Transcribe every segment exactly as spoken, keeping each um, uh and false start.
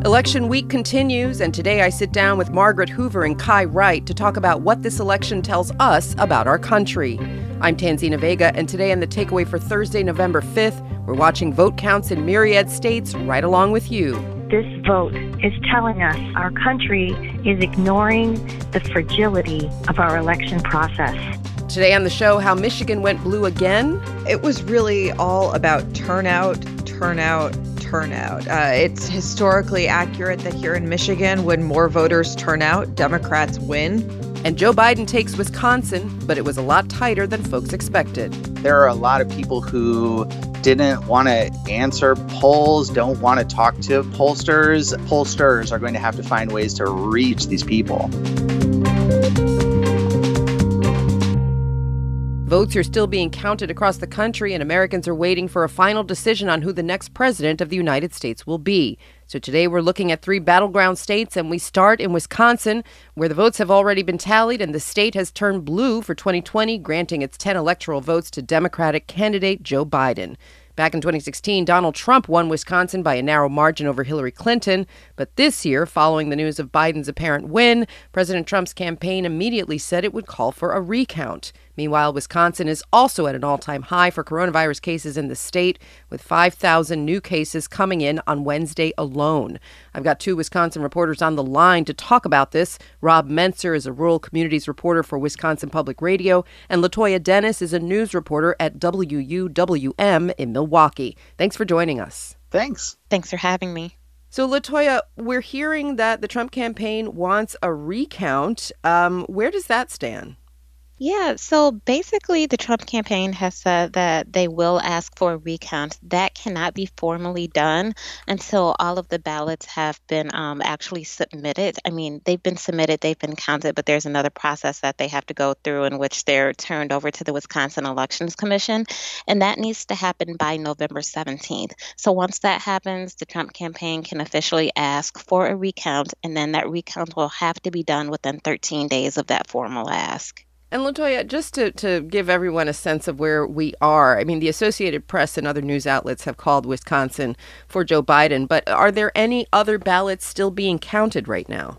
Election week continues, and today I sit down with Margaret Hoover and Kai Wright to talk about what this election tells us about our country. I'm Tanzina Vega, and today on The Takeaway for Thursday, November fifth, we're watching vote counts in myriad states right along with you. This vote is telling us our country is ignoring the fragility of our election process. Today on the show, how Michigan went blue again. It was really all about turnout, turnout, turnout. Uh, it's historically accurate that here in Michigan, when more voters turn out, Democrats win. And Joe Biden takes Wisconsin, but it was a lot tighter than folks expected. There are a lot of people who didn't want to answer polls, don't want to talk to pollsters. Pollsters are going to have to find ways to reach these people. Votes are still being counted across the country, and Americans are waiting for a final decision on who the next president of the United States will be. So today we're looking at three battleground states, and we start in Wisconsin, where the votes have already been tallied, and the state has turned blue for twenty twenty, granting its ten electoral votes to Democratic candidate Joe Biden. Back in twenty sixteen, Donald Trump won Wisconsin by a narrow margin over Hillary Clinton. But this year, following the news of Biden's apparent win, President Trump's campaign immediately said it would call for a recount. Meanwhile, Wisconsin is also at an all-time high for coronavirus cases in the state, with five thousand new cases coming in on Wednesday alone. I've got two Wisconsin reporters on the line to talk about this. Rob Mentzer is a rural communities reporter for Wisconsin Public Radio, and LaToya Dennis is a news reporter at W U W M in Milwaukee. Thanks for joining us. Thanks. Thanks for having me. So, LaToya, we're hearing that the Trump campaign wants a recount. Um, where does that stand? Yeah, so basically the Trump campaign has said that they will ask for a recount. That cannot be formally done until all of the ballots have been um, actually submitted. I mean, they've been submitted, they've been counted, but there's another process that they have to go through in which they're turned over to the Wisconsin Elections Commission, and that needs to happen by November seventeenth. So once that happens, the Trump campaign can officially ask for a recount, and then that recount will have to be done within thirteen days of that formal ask. And LaToya, just to, to give everyone a sense of where we are, I mean, the Associated Press and other news outlets have called Wisconsin for Joe Biden, but are there any other ballots still being counted right now?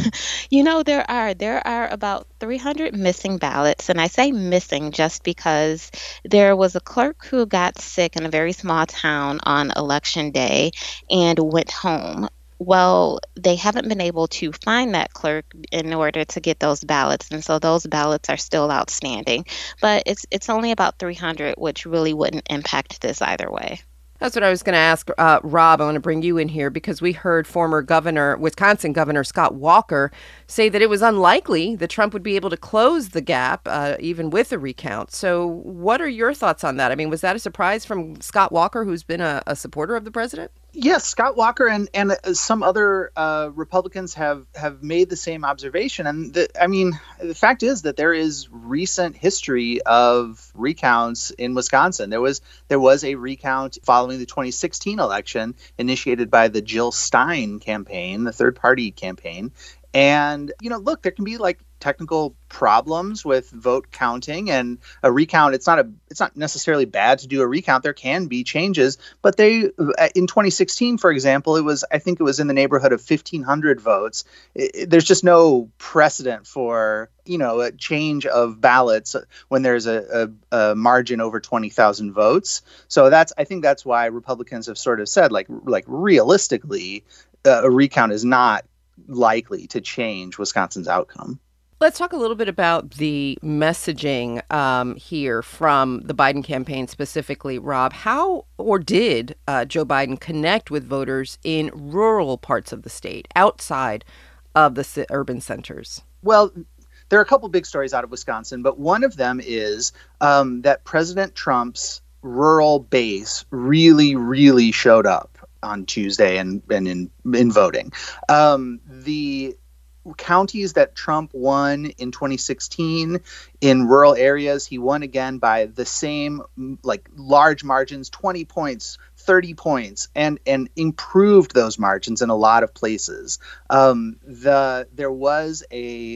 You know, there are. There are about three hundred missing ballots, and I say missing just because there was a clerk who got sick in a very small town on Election Day and went home. Well, they haven't been able to find that clerk in order to get those ballots, and so those ballots are still outstanding. But it's it's only about three hundred, which really wouldn't impact this either way. That's what I was going to ask, uh, Rob. I want to bring you in here because we heard former governor, Wisconsin Governor Scott Walker, say that it was unlikely that Trump would be able to close the gap, uh, even with a recount. So what are your thoughts on that? I mean, was that a surprise from Scott Walker, who's been a, a supporter of the president? Yes, Scott Walker and, and some other uh, Republicans have, have made the same observation. And the, I mean, the fact is that there is recent history of recounts in Wisconsin. There was there was a recount following the twenty sixteen election initiated by the Jill Stein campaign, the third party campaign. And, you know, look, there can be like technical problems with vote counting and a recount. It's not a it's not necessarily bad to do a recount. There can be changes. But they in twenty sixteen, for example, it was I think it was in the neighborhood of fifteen hundred votes. It, there's just no precedent for, you know, a change of ballots when there's a, a, a margin over twenty thousand votes. So that's I think that's why Republicans have sort of said like like realistically, uh, a recount is not likely to change Wisconsin's outcome. Let's talk a little bit about the messaging um, here from the Biden campaign specifically, Rob. How or did uh, Joe Biden connect with voters in rural parts of the state, outside of the c- urban centers? Well, there are a couple big stories out of Wisconsin, but one of them is um, that President Trump's rural base really, really showed up on Tuesday and, and in, in voting. Um, the counties that Trump won in twenty sixteen in rural areas, he won again by the same like large margins, twenty points, thirty points, and and improved those margins in a lot of places. Um, the there was a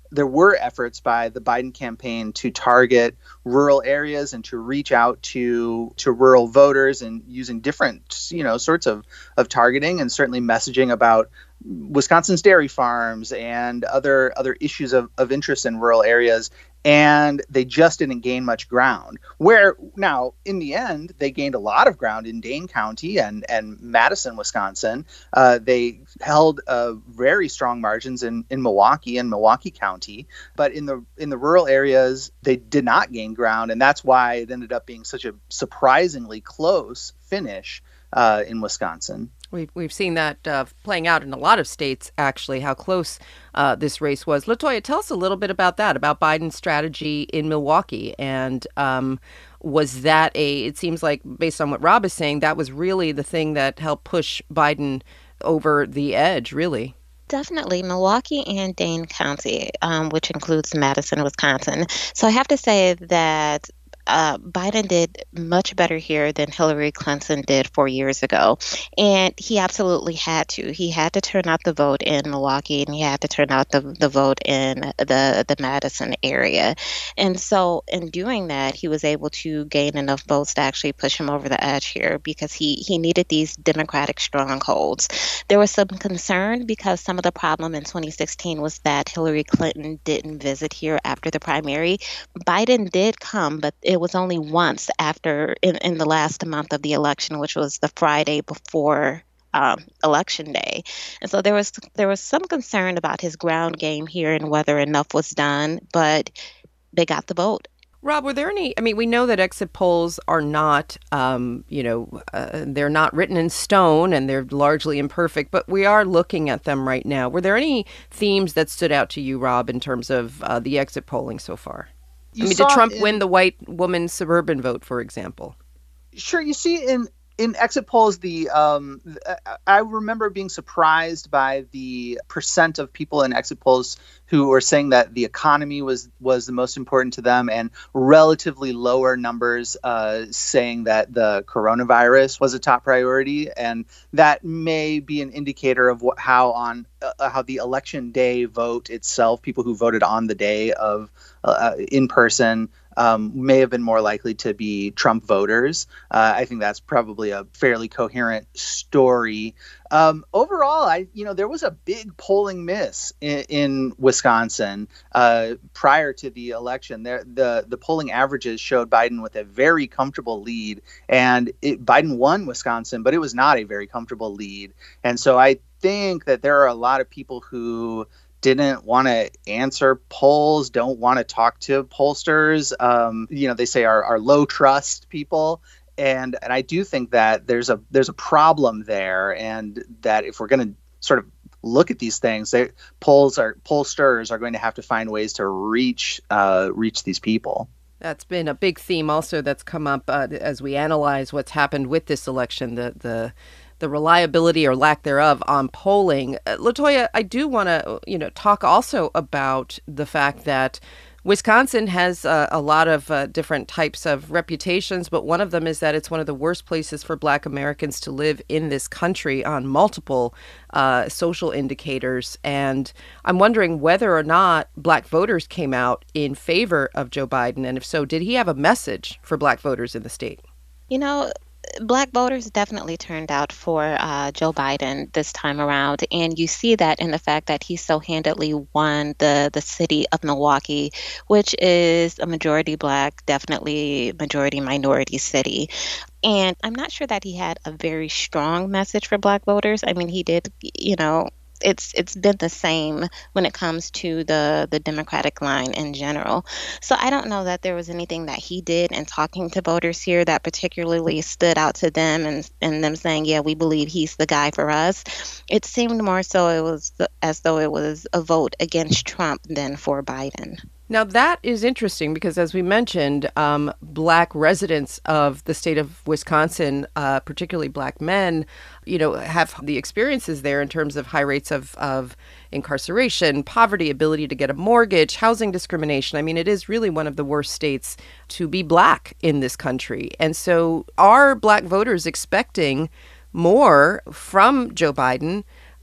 there were efforts by the Biden campaign to target rural areas and to reach out to to rural voters, and using different, you know, sorts of, of targeting, and certainly messaging about Wisconsin's dairy farms and other other issues of, of interest in rural areas. And they just didn't gain much ground. Where now, in the end, they gained a lot of ground in Dane County and, and Madison, Wisconsin. Uh, they held uh, very strong margins in, in Milwaukee and Milwaukee County. But in the in the rural areas, they did not gain ground. And that's why it ended up being such a surprisingly close finish uh, in Wisconsin. We've, we've seen that uh, playing out in a lot of states, actually, how close uh, this race was. LaToya, tell us a little bit about that, about Biden's strategy in Milwaukee. And um, was that a, it seems like, based on what Rob is saying, that was really the thing that helped push Biden over the edge, really? Definitely. Milwaukee and Dane County, um, which includes Madison, Wisconsin. So I have to say that Uh, Biden did much better here than Hillary Clinton did four years ago. And he absolutely had to. He had to turn out the vote in Milwaukee, and he had to turn out the, the vote in the, the Madison area. And so in doing that, he was able to gain enough votes to actually push him over the edge here, because he, he needed these Democratic strongholds. There was some concern because some of the problem in twenty sixteen was that Hillary Clinton didn't visit here after the primary. Biden did come, but it It was only once after in, in the last month of the election, which was the Friday before um, election day. And so there was there was some concern about his ground game here and whether enough was done, but they got the vote. Rob, were there any, I mean, we know that exit polls are not, um, you know, uh, they're not written in stone and they're largely imperfect, but we are looking at them right now. Were there any themes that stood out to you, Rob, in terms of uh, the exit polling so far? You I mean, did Trump in, win the white woman's suburban vote, for example? Sure. You see, in in exit polls, the um, I remember being surprised by the percent of people in exit polls who were saying that the economy was was the most important to them, and relatively lower numbers uh, saying that the coronavirus was a top priority. And that may be an indicator of what, how on uh, how the election day vote itself, people who voted on the day of uh, in person, Um, may have been more likely to be Trump voters. Uh, I think that's probably a fairly coherent story. Um, overall, I, you know, there was a big polling miss in, in Wisconsin uh, prior to the election. There, the the polling averages showed Biden with a very comfortable lead, and it, Biden won Wisconsin, but it was not a very comfortable lead. And so I think that there are a lot of people who didn't want to answer polls, don't want to talk to pollsters. Um, you know, they say are, are low trust people. And and I do think that there's a there's a problem there, and that if we're going to sort of look at these things, they, polls are pollsters are going to have to find ways to reach uh, reach these people. That's been a big theme also that's come up uh, as we analyze what's happened with this election, the the the reliability or lack thereof on polling. Uh, LaToya, I do want to, you know, talk also about the fact that Wisconsin has uh, a lot of uh, different types of reputations, but one of them is that it's one of the worst places for Black Americans to live in this country on multiple uh, social indicators. And I'm wondering whether or not Black voters came out in favor of Joe Biden. And if so, did he have a message for Black voters in the state? You know, Black voters definitely turned out for uh, Joe Biden this time around. And you see that in the fact that he so handedly won the, the city of Milwaukee, which is a majority Black, definitely majority minority city. And I'm not sure that he had a very strong message for Black voters. I mean, he did, you know, it's it's been the same when it comes to the, the Democratic line in general. So I don't know that there was anything that he did in talking to voters here that particularly stood out to them and, and them saying, yeah, we believe he's the guy for us. It seemed more so it was as though it was a vote against Trump than for Biden. Now, that is interesting because, as we mentioned, um, Black residents of the state of Wisconsin, uh, particularly Black men, you know, have the experiences there in terms of high rates of, of incarceration, poverty, ability to get a mortgage, housing discrimination. I mean, it is really one of the worst states to be Black in this country. And so are Black voters expecting more from Joe Biden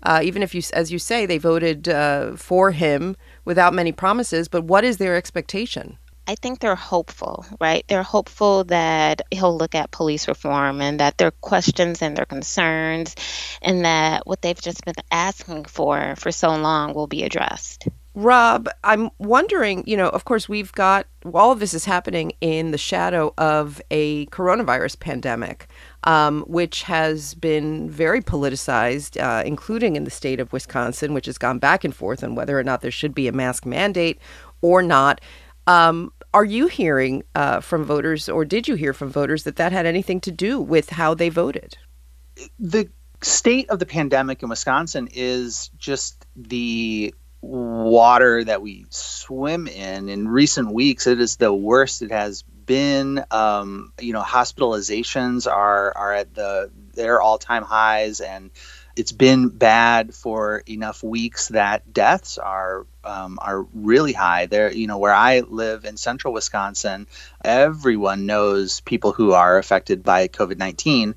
Uh, even if you, as you say, they voted uh, for him without many promises. But what is their expectation? I think they're hopeful, right? They're hopeful that he'll look at police reform and that their questions and their concerns and that what they've just been asking for for so long will be addressed. Rob, I'm wondering, you know, of course, we've got all of this is happening in the shadow of a coronavirus pandemic, um, which has been very politicized, uh, including in the state of Wisconsin, which has gone back and forth on whether or not there should be a mask mandate or not. Um, are you hearing uh, from voters, or did you hear from voters that that had anything to do with how they voted? The state of the pandemic in Wisconsin is just the water that we swim in. In recent weeks, it is the worst it has been. Um, you know, hospitalizations are are at the their all-time highs, and it's been bad for enough weeks that deaths are um, are really high. There, you know, where I live in central Wisconsin, everyone knows people who are affected by COVID nineteen.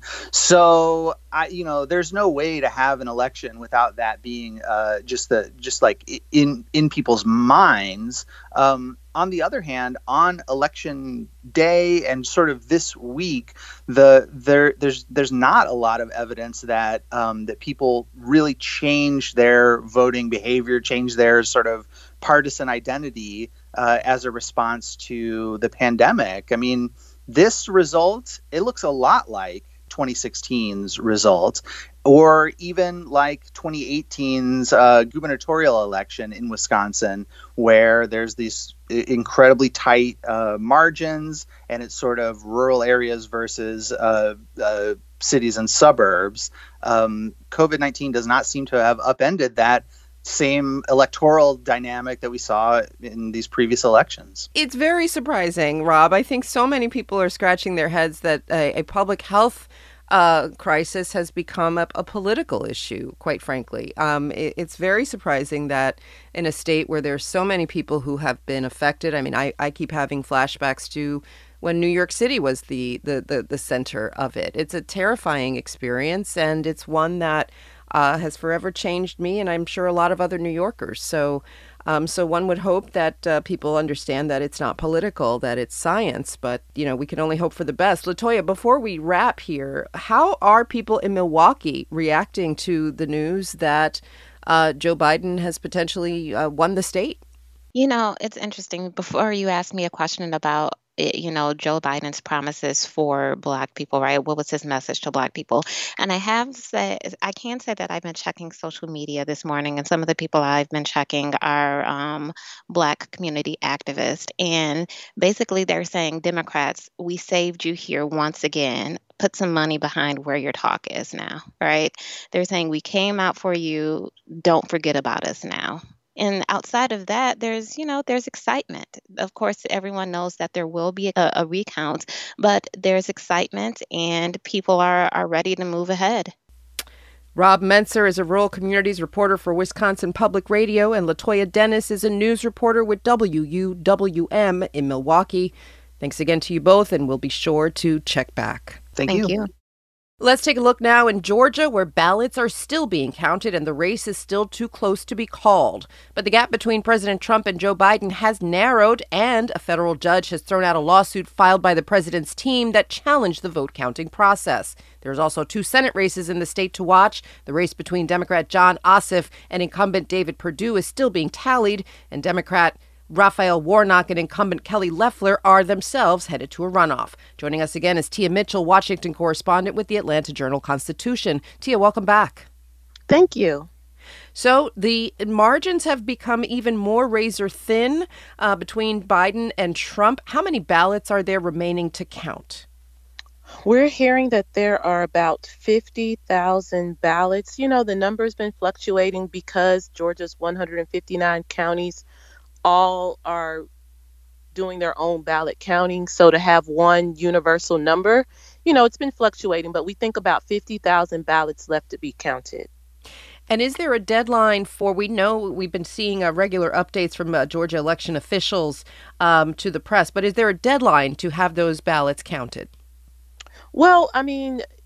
So, I, you know, there's no way to have an election without that being uh, just the just like in in people's minds. Um, on the other hand, on election day and sort of this week, the there there's there's not a lot of evidence that um, that people really change their voting behavior, change their sort of partisan identity uh, as a response to the pandemic. I mean, this result, it looks a lot like twenty sixteen's result, or even like twenty eighteen's uh, gubernatorial election in Wisconsin, where there's these incredibly tight uh, margins, and it's sort of rural areas versus uh, uh, cities and suburbs. Um, COVID nineteen does not seem to have upended that same electoral dynamic that we saw in these previous elections. It's very surprising, Rob. I think so many people are scratching their heads that a, a public health uh, crisis has become a, a political issue, quite frankly. Um, it, it's very surprising that in a state where there's so many people who have been affected. I mean, I, I keep having flashbacks to when New York City was the, the, the, the center of it. It's a terrifying experience, and it's one that Uh, has forever changed me, and I'm sure a lot of other New Yorkers. So, um, so one would hope that uh, people understand that it's not political, that it's science. But you know, we can only hope for the best. Latoya, before we wrap here, how are people in Milwaukee reacting to the news that uh, Joe Biden has potentially uh, won the state? You know, it's interesting. Before you asked me a question about it- you know, Joe Biden's promises for Black people, right? What was his message to Black people? And I have said, I can say that I've been checking social media this morning, and some of the people I've been checking are um, Black community activists. And basically, they're saying, Democrats, we saved you here once again. Put some money behind where your talk is now, right? They're saying, we came out for you. Don't forget about us now. And outside of that, there's, you know, there's excitement. Of course, everyone knows that there will be a, a recount, but there's excitement and people are, are ready to move ahead. Rob Mentzer is a rural communities reporter for Wisconsin Public Radio, and Latoya Dennis is a news reporter with W U W M in Milwaukee. Thanks again to you both, and we'll be sure to check back. Thank, Thank you. you. Let's take a look now in Georgia, where ballots are still being counted and the race is still too close to be called. But the gap between President Trump and Joe Biden has narrowed, and a federal judge has thrown out a lawsuit filed by the president's team that challenged the vote counting process. There's also two Senate races in the state to watch. The race between Democrat Jon Ossoff and incumbent David Perdue is still being tallied, and Democrat Raphael Warnock and incumbent Kelly Loeffler are themselves headed to a runoff. Joining us again is Tia Mitchell, Washington correspondent with the Atlanta Journal-Constitution. Tia, welcome back. Thank you. So the margins have become even more razor thin uh, between Biden and Trump. How many ballots are there remaining to count? We're hearing that there are about fifty thousand ballots. You know, the number's been fluctuating because Georgia's one hundred fifty-nine counties all are doing their own ballot counting. So to have one universal number, you know, it's been fluctuating, but we think about fifty thousand ballots left to be counted. And is there a deadline for, we know we've been seeing uh, regular updates from uh, Georgia election officials um, to the press, but is there a deadline to have those ballots counted? Well, I mean,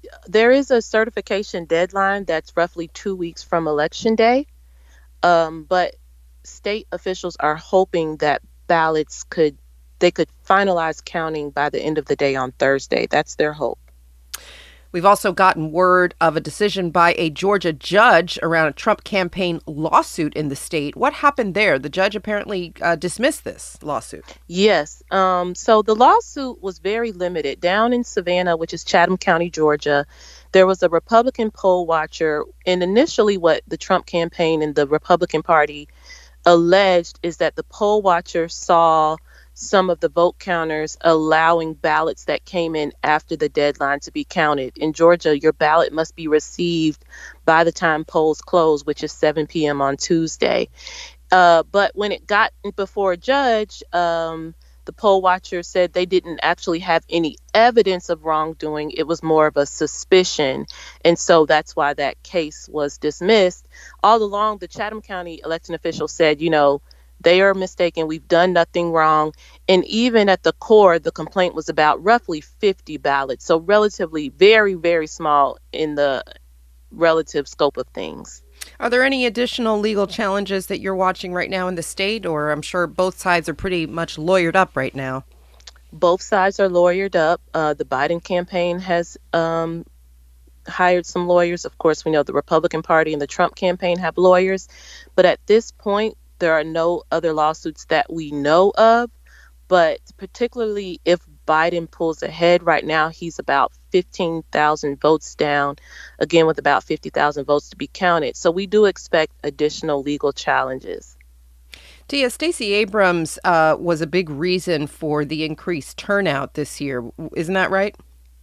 there is a certification deadline that's roughly two weeks from Election Day, um, but state officials are hoping that ballots could they could finalize counting by the end of the day on Thursday. That's their hope. We've also gotten word of a decision by a Georgia judge around a Trump campaign lawsuit in the state. What happened there? The judge apparently uh, dismissed this lawsuit. Yes. Um, so the lawsuit was very limited. Down in Savannah, which is Chatham County, Georgia, there was a Republican poll watcher. And initially what the Trump campaign and the Republican Party alleged is that the poll watcher saw some of the vote counters allowing ballots that came in after the deadline to be counted. In Georgia, your ballot must be received by the time polls close, which is seven p.m. on Tuesday. Uh, but when it got before a judge, um, the poll watcher said they didn't actually have any evidence of wrongdoing. It was more of a suspicion. And so that's why that case was dismissed. All along, the Chatham County election official said, you know, they are mistaken. We've done nothing wrong. And even at the core, the complaint was about roughly fifty ballots. So relatively very, very small in the relative scope of things. Are there any additional legal challenges that you're watching right now in the state? Or I'm sure both sides are pretty much lawyered up right now. Both sides are lawyered up. Uh, the Biden campaign has um, hired some lawyers. Of course, we know the Republican Party and the Trump campaign have lawyers. But at this point, there are no other lawsuits that we know of, but particularly if Biden pulls ahead right now, he's about fifteen thousand votes down, again, with about fifty thousand votes to be counted. So we do expect additional legal challenges. Tia, Stacey Abrams uh, was a big reason for the increased turnout this year. Isn't that right?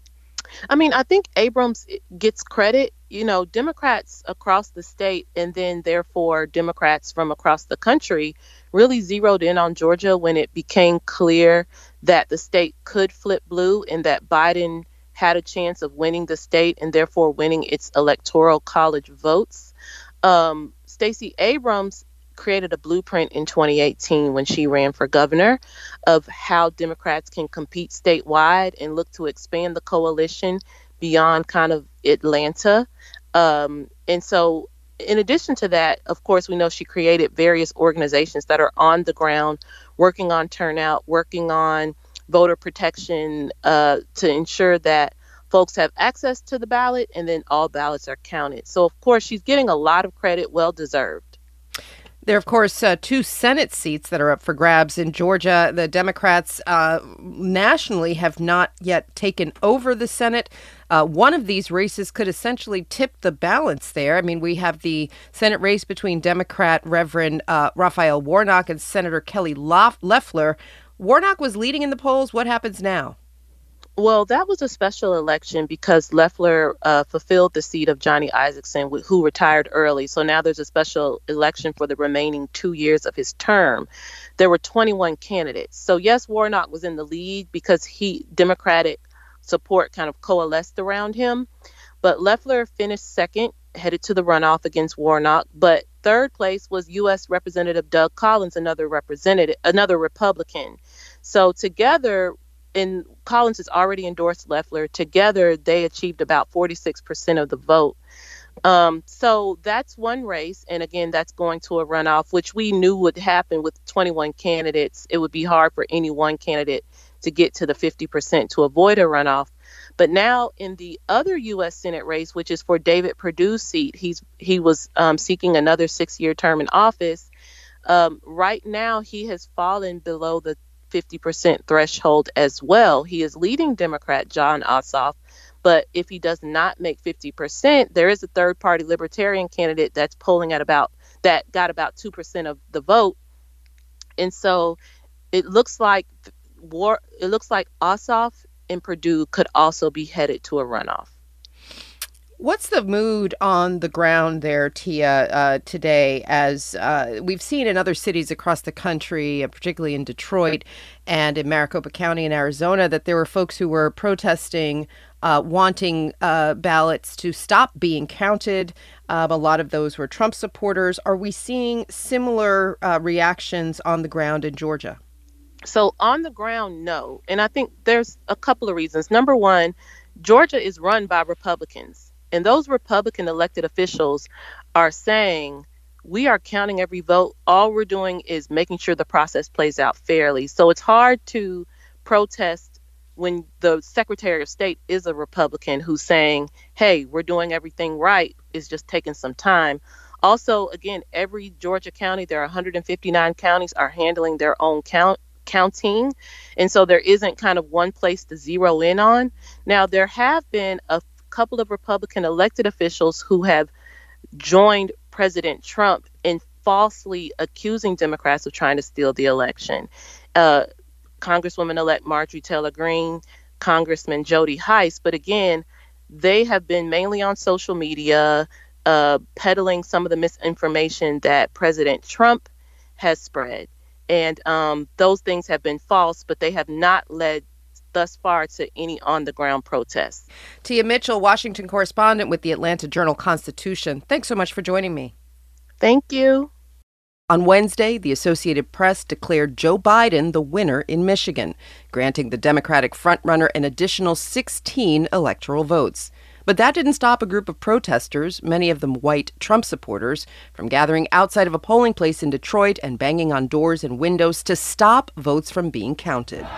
I mean, I think Abrams gets credit. You know, Democrats across the state and then therefore Democrats from across the country really zeroed in on Georgia when it became clear that the state could flip blue and that Biden had a chance of winning the state and therefore winning its electoral college votes. Um, Stacey Abrams created a blueprint in twenty eighteen when she ran for governor of how Democrats can compete statewide and look to expand the coalition beyond kind of Atlanta. Um, and so in addition to that, of course, we know she created various organizations that are on the ground working on turnout, working on voter protection uh, to ensure that folks have access to the ballot and then all ballots are counted. So, of course, she's getting a lot of credit, well deserved. There are, of course, uh, two Senate seats that are up for grabs in Georgia. The Democrats uh, nationally have not yet taken over the Senate. Uh, one of these races could essentially tip the balance there. I mean, we have the Senate race between Democrat Reverend uh, Raphael Warnock and Senator Kelly Loeffler. Warnock was leading in the polls. What happens now? Well, that was a special election because Loeffler uh, fulfilled the seat of Johnny Isakson, wh- who retired early. So now there's a special election for the remaining two years of his term. There were twenty-one candidates. So yes, Warnock was in the lead because he Democratic support kind of coalesced around him. But Loeffler finished second, headed to the runoff against Warnock. But third place was U S Representative Doug Collins, another representative, another Republican. So together, and Collins has already endorsed Loeffler. Together, they achieved about forty-six percent of the vote. Um, so that's one race. And again, that's going to a runoff, which we knew would happen with twenty-one candidates. It would be hard for any one candidate to get to the fifty percent to avoid a runoff. But now in the other U S Senate race, which is for David Perdue's seat, he's he was um, seeking another six-year term in office. Um, right now, he has fallen below the fifty percent threshold as well. He is leading Democrat Jon Ossoff, but if he does not make fifty percent, there is a third party libertarian candidate that's polling at about, that got about two percent of the vote. And so it looks like war, it looks like Ossoff and Perdue could also be headed to a runoff. What's the mood on the ground there, Tia, uh, today, as uh, we've seen in other cities across the country, uh, particularly in Detroit and in Maricopa County in Arizona, that there were folks who were protesting, uh, wanting uh, ballots to stop being counted. Um, a lot of those were Trump supporters. Are we seeing similar uh, reactions on the ground in Georgia? So on the ground, no. And I think there's a couple of reasons. Number one, Georgia is run by Republicans, and those Republican elected officials are saying, we are counting every vote. All we're doing is making sure the process plays out fairly. So it's hard to protest when the Secretary of State is a Republican who's saying, hey, we're doing everything right. It's just taking some time. Also, again, every Georgia county, there are one hundred fifty-nine counties, are handling their own count counting. And so there isn't kind of one place to zero in on. Now, there have been a couple of Republican elected officials who have joined President Trump in falsely accusing Democrats of trying to steal the election. Uh, Congresswoman-elect Marjorie Taylor Greene, Congressman Jody Hice, but again, they have been mainly on social media, uh, peddling some of the misinformation that President Trump has spread. And um, those things have been false, but they have not led thus far to any on-the-ground protests. Tia Mitchell, Washington correspondent with the Atlanta Journal-Constitution. Thanks so much for joining me. Thank you. On Wednesday, the Associated Press declared Joe Biden the winner in Michigan, granting the Democratic frontrunner an additional sixteen electoral votes. But that didn't stop a group of protesters, many of them white Trump supporters, from gathering outside of a polling place in Detroit and banging on doors and windows to stop votes from being counted.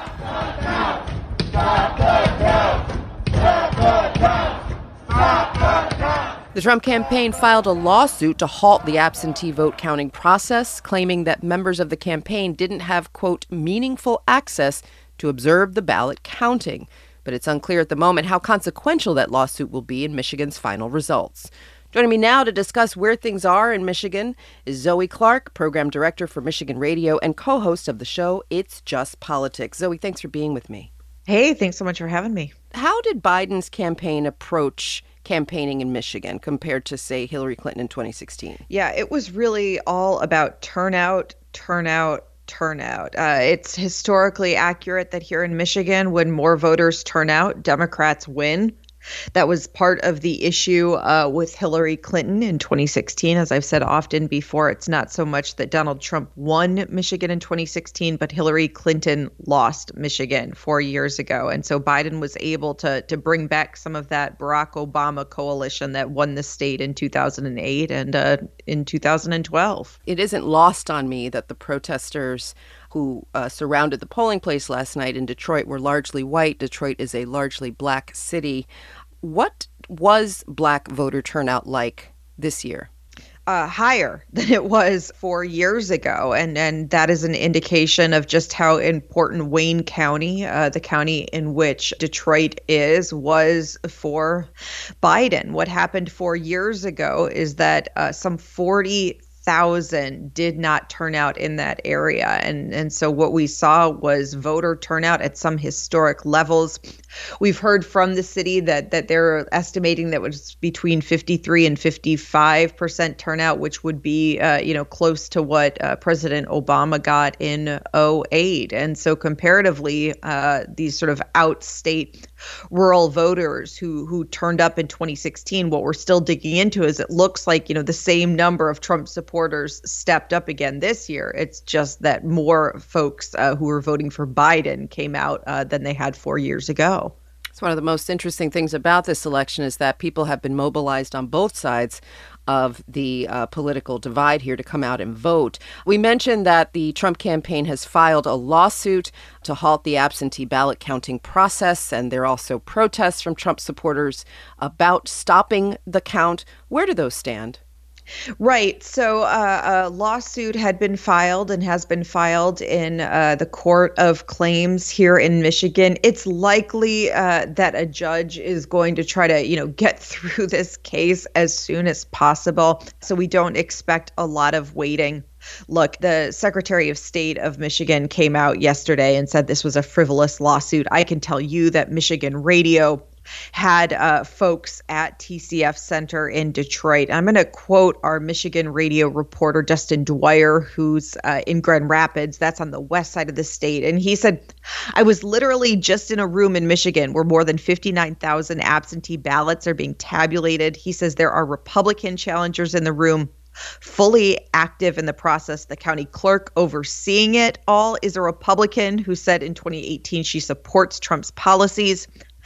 The Trump campaign filed a lawsuit to halt the absentee vote counting process, claiming that members of the campaign didn't have, quote, meaningful access to observe the ballot counting. But it's unclear at the moment how consequential that lawsuit will be in Michigan's final results. Joining me now to discuss where things are in Michigan is Zoe Clark, program director for Michigan Radio and co-host of the show It's Just Politics. Zoe, thanks for being with me. Hey, thanks so much for having me. How did Biden's campaign approach campaigning in Michigan compared to, say, Hillary Clinton in twenty sixteen? Yeah, it was really all about turnout, turnout, turnout. Uh, it's historically accurate that here in Michigan, when more voters turn out, Democrats win. That was part of the issue uh, with Hillary Clinton in twenty sixteen. As I've said often before, it's not so much that Donald Trump won Michigan in twenty sixteen, but Hillary Clinton lost Michigan four years ago. And so Biden was able to to bring back some of that Barack Obama coalition that won the state in two thousand eight and uh, in two thousand twelve. It isn't lost on me that the protesters who uh, surrounded the polling place last night in Detroit were largely white. Detroit is a largely black city. What was black voter turnout like this year? Uh, higher than it was four years ago. And, and that is an indication of just how important Wayne County, uh, the county in which Detroit is, was for Biden. What happened four years ago is that uh, some forty thousand did not turn out in that area. And, and so what we saw was voter turnout at some historic levels. We've heard from the city that that they're estimating that was between fifty-three and fifty-five percent turnout, which would be, uh, you know, close to what uh, President Obama got in oh eight. And so comparatively, uh, these sort of outstate rural voters who who turned up in twenty sixteen, what we're still digging into is it looks like, you know, the same number of Trump supporters stepped up again this year. It's just that more folks uh, who were voting for Biden came out uh, than they had four years ago. It's one of the most interesting things about this election is that people have been mobilized on both sides of the uh, political divide here to come out and vote. We mentioned that the Trump campaign has filed a lawsuit to halt the absentee ballot counting process, and there are also protests from Trump supporters about stopping the count. Where do those stand? Right. So uh, a lawsuit had been filed and has been filed in uh, the Court of Claims here in Michigan. It's likely uh, that a judge is going to try to, you know, get through this case as soon as possible. So we don't expect a lot of waiting. Look, the Secretary of State of Michigan came out yesterday and said this was a frivolous lawsuit. I can tell you that Michigan Radio had uh, folks at T C F Center in Detroit. I'm going to quote our Michigan radio reporter, Dustin Dwyer, who's uh, in Grand Rapids. That's on the west side of the state. And he said, I was literally just in a room in Michigan where more than fifty-nine thousand absentee ballots are being tabulated. He says there are Republican challengers in the room, fully active in the process. The county clerk overseeing it all is a Republican who said in twenty eighteen she supports Trump's policies.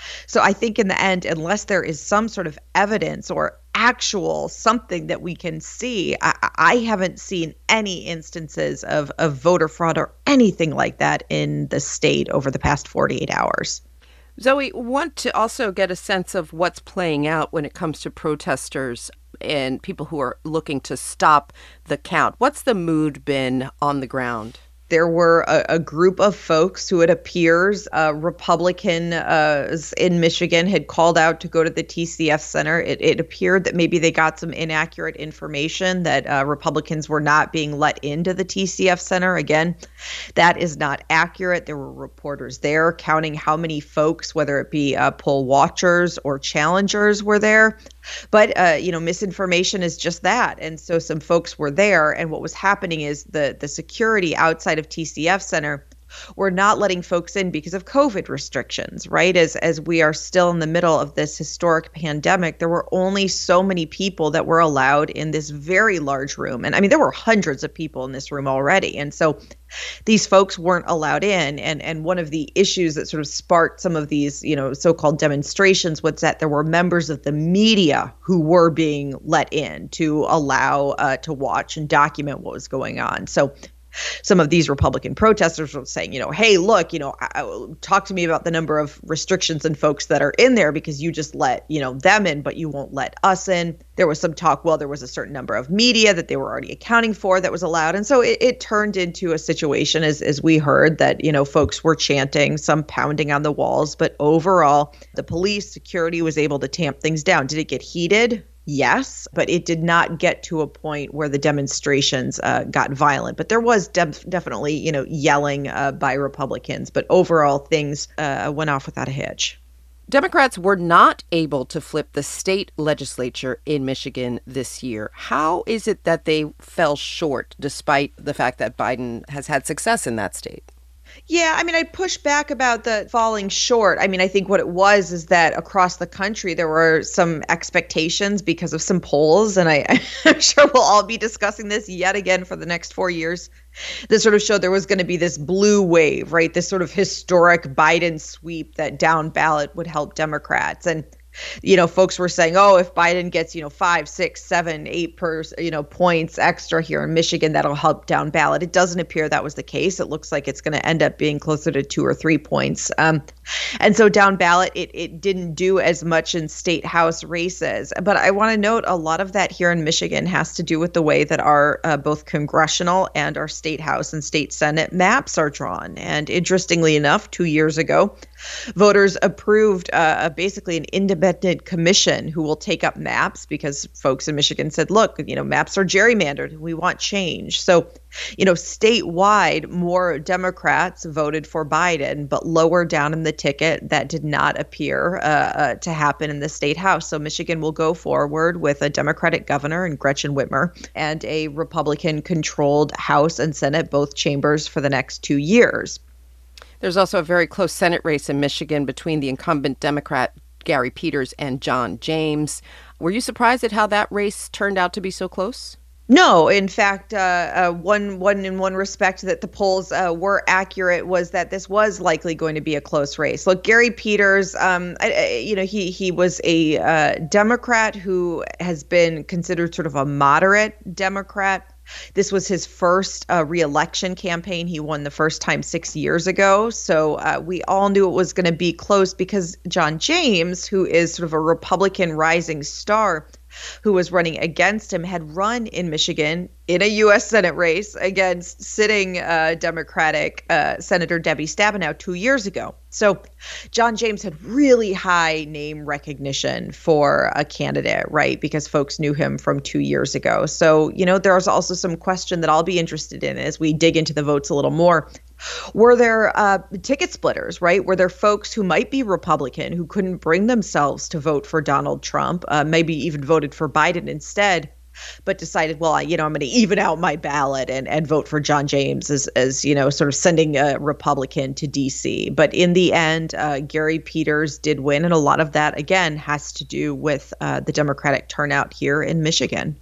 So I think in the end, unless there is some sort of evidence or actual something that we can see, I, I haven't seen any instances of, of voter fraud or anything like that in the state over the past forty-eight hours. Zoe, want to also get a sense of what's playing out when it comes to protesters and people who are looking to stop the count. What's the mood been on the ground? There were a, a group of folks who it appears uh, Republican uh, in Michigan had called out to go to the T C F Center. It, it appeared that maybe they got some inaccurate information that uh, Republicans were not being let into the T C F Center. Again, that is not accurate. There were reporters there counting how many folks, whether it be uh, poll watchers or challengers, were there. But, uh, you know, misinformation is just that. And so some folks were there. And what was happening is the, the security outside of T C F Center were not letting folks in because of COVID restrictions, right? As as we are still in the middle of this historic pandemic, there were only so many people that were allowed in this very large room. And I mean, there were hundreds of people in this room already. And so these folks weren't allowed in. And and one of the issues that sort of sparked some of these, you know, so-called demonstrations was that there were members of the media who were being let in to allow uh, to watch and document what was going on. So some of these Republican protesters were saying, you know, hey, look, you know, I, I, talk to me about the number of restrictions and folks that are in there because you just let, you know, them in, but you won't let us in. There was some talk, well, there was a certain number of media that they were already accounting for that was allowed. And so it, it turned into a situation, as, as we heard, that, you know, folks were chanting, some pounding on the walls. But overall, the police security was able to tamp things down. Did it get heated? Yes, but it did not get to a point where the demonstrations uh, got violent. But there was def- definitely, you know, yelling uh, by Republicans. But overall, things uh, went off without a hitch. Democrats were not able to flip the state legislature in Michigan this year. How is it that they fell short, despite the fact that Biden has had success in that state? Yeah, I mean, I push back about the falling short. I mean, I think what it was is that across the country, there were some expectations because of some polls. And I, I'm sure we'll all be discussing this yet again for the next four years. This sort of showed there was going to be this blue wave, right? This sort of historic Biden sweep that down ballot would help Democrats. And you know, folks were saying, oh, if Biden gets, you know, five, six, seven, eight per, you know, points extra here in Michigan, that'll help down ballot. It doesn't appear that was the case. It looks like it's going to end up being closer to two or three points. Um, and so down ballot, it, it didn't do as much in state house races. But I want to note a lot of that here in Michigan has to do with the way that our uh, both congressional and our state house and state senate maps are drawn. And interestingly enough, two years ago, voters approved uh, basically an independent commission who will take up maps because folks in Michigan said, look, you know, maps are gerrymandered. We want change. So, you know, statewide, more Democrats voted for Biden, but lower down in the ticket, that did not appear uh, uh, to happen in the state house. So Michigan will go forward with a Democratic governor and Gretchen Whitmer and a Republican-controlled House and Senate, both chambers, for the next two years. There's also a very close Senate race in Michigan between the incumbent Democrat Gary Peters and John James. Were you surprised at how that race turned out to be so close? No, in fact, uh, uh, one one in one respect that the polls uh, were accurate was that this was likely going to be a close race. Look, Gary Peters, um, I, I, you know, he he was a uh, Democrat who has been considered sort of a moderate Democrat. This was his first uh, reelection campaign. He won the first time six years ago. So uh, we all knew it was going to be close because John James, who is sort of a Republican rising star, who was running against him, had run in Michigan in a U S Senate race against sitting uh, Democratic uh, Senator Debbie Stabenow two years ago. So John James had really high name recognition for a candidate, right? Because folks knew him from two years ago. So, you know, there's also some question that I'll be interested in as we dig into the votes a little more. Were there uh, ticket splitters, right? Were there folks who might be Republican who couldn't bring themselves to vote for Donald Trump, uh, maybe even voted for Biden instead, but decided, well, I, you know, I'm going to even out my ballot and, and vote for John James as, as, you know, sort of sending a Republican to D C. But in the end, uh, Gary Peters did win. And a lot of that, again, has to do with uh, the Democratic turnout here in Michigan.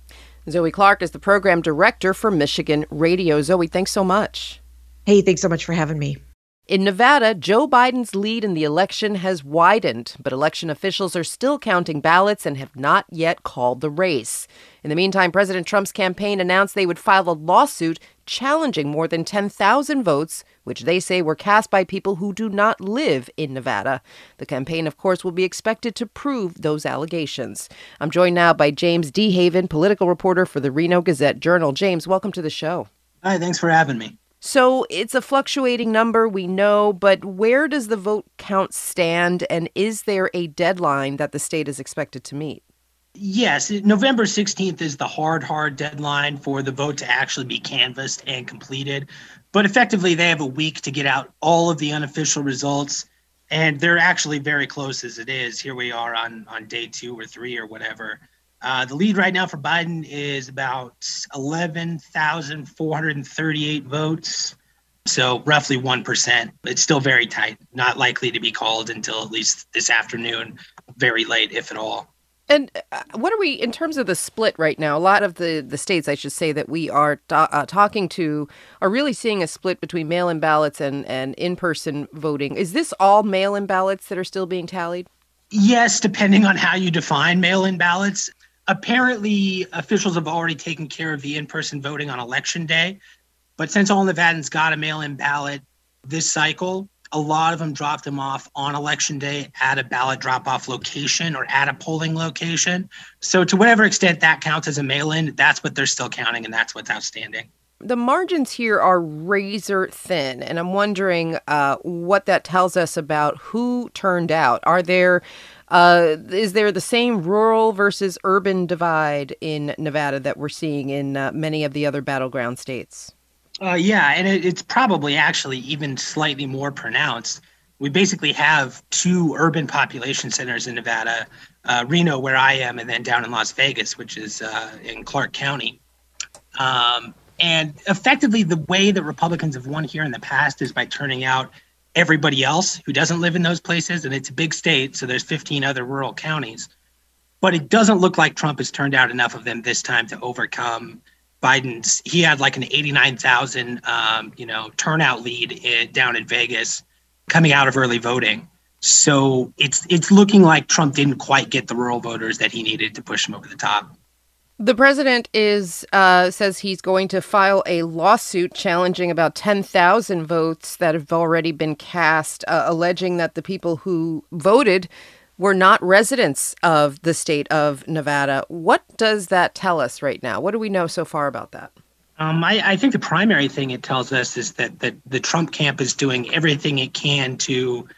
Zoe Clark is the program director for Michigan Radio. Zoe, thanks so much. Hey, thanks so much for having me. In Nevada, Joe Biden's lead in the election has widened, but election officials are still counting ballots and have not yet called the race. In the meantime, President Trump's campaign announced they would file a lawsuit challenging more than ten thousand votes, which they say were cast by people who do not live in Nevada. The campaign, of course, will be expected to prove those allegations. I'm joined now by James DeHaven, political reporter for the Reno Gazette-Journal. James, welcome to the show. Hi, thanks for having me. So it's a fluctuating number, we know, but where does the vote count stand, and is there a deadline that the state is expected to meet? Yes, November sixteenth is the hard, hard deadline for the vote to actually be canvassed and completed. But effectively, they have a week to get out all of the unofficial results, and they're actually very close as it is. Here we are on, on day two or three or whatever. Uh, the lead right now for Biden is about eleven thousand four hundred thirty-eight votes, so roughly one percent. It's still very tight, not likely to be called until at least this afternoon, very late, if at all. And uh, what are we, in terms of the split right now, a lot of the, the states, I should say, that we are ta- uh, talking to are really seeing a split between mail-in ballots and, and in-person voting. Is this all mail-in ballots that are still being tallied? Yes, depending on how you define mail-in ballots. Apparently, officials have already taken care of the in-person voting on Election Day. But since all Nevadans got a mail-in ballot this cycle, a lot of them dropped them off on Election Day at a ballot drop-off location or at a polling location. So to whatever extent that counts as a mail-in, that's what they're still counting, and that's what's outstanding. The margins here are razor thin, and I'm wondering uh, what that tells us about who turned out. Are there, uh, is there the same rural versus urban divide in Nevada that we're seeing in uh, many of the other battleground states? Uh, yeah, and it, it's probably actually even slightly more pronounced. We basically have two urban population centers in Nevada, uh, Reno, where I am, and then down in Las Vegas, which is uh, in Clark County. Um, and effectively, the way that Republicans have won here in the past is by turning out everybody else who doesn't live in those places. And it's a big state, so there's fifteen other rural counties. But it doesn't look like Trump has turned out enough of them this time to overcome Biden's. He had like an eighty-nine thousand, um, you know, turnout lead in, down in Vegas coming out of early voting. So it's it's looking like Trump didn't quite get the rural voters that he needed to push him over the top. The president is uh, says he's going to file a lawsuit challenging about ten thousand votes that have already been cast, uh, alleging that the people who voted were not residents of the state of Nevada. What does that tell us right now? What do we know so far about that? Um, I, I think the primary thing it tells us is that, that the Trump camp is doing everything it can to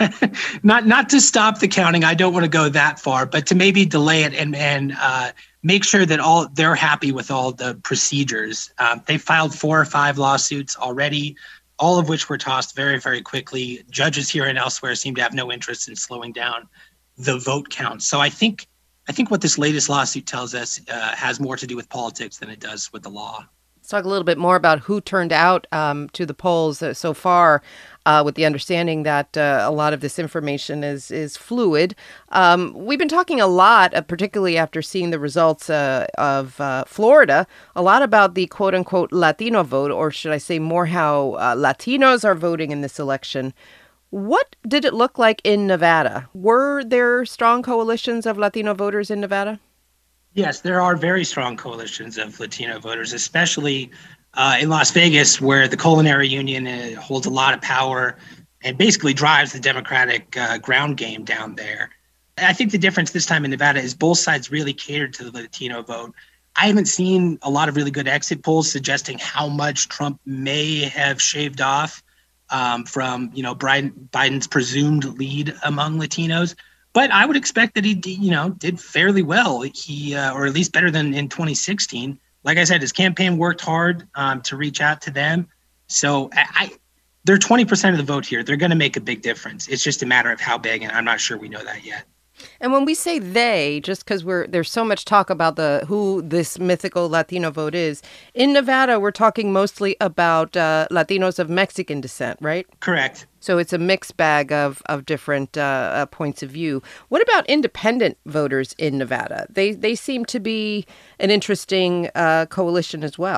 not not to stop the counting. I don't want to go that far, but to maybe delay it and and uh, make sure that all they're happy with all the procedures. Um, they filed four or five lawsuits already, all of which were tossed very, very quickly. Judges here and elsewhere seem to have no interest in slowing down the vote count. So I think I think what this latest lawsuit tells us uh, has more to do with politics than it does with the law. Let's talk a little bit more about who turned out um, to the polls uh, so far, uh, with the understanding that uh, a lot of this information is is fluid. Um, we've been talking a lot, uh, particularly after seeing the results uh, of uh, Florida, a lot about the quote-unquote Latino vote, or should I say more how uh, Latinos are voting in this election. What did it look like in Nevada? Were there strong coalitions of Latino voters in Nevada? Yes, there are very strong coalitions of Latino voters, especially uh, in Las Vegas, where the Culinary Union uh, holds a lot of power and basically drives the Democratic uh, ground game down there. I think the difference this time in Nevada is both sides really catered to the Latino vote. I haven't seen a lot of really good exit polls suggesting how much Trump may have shaved off um, from, you know, Biden's presumed lead among Latinos. But I would expect that he, you know, did fairly well. He, uh, or at least better than in twenty sixteen. Like I said, his campaign worked hard um, to reach out to them. So I, I they're twenty percent of the vote here. They're going to make a big difference. It's just a matter of how big, and I'm not sure we know that yet. And when we say they, just because we're there's so much talk about the who this mythical Latino vote is, in Nevada, we're talking mostly about uh, Latinos of Mexican descent, right? Correct. So it's a mixed bag of of different uh, uh, points of view. What about independent voters in Nevada? They they seem to be an interesting uh, coalition as well.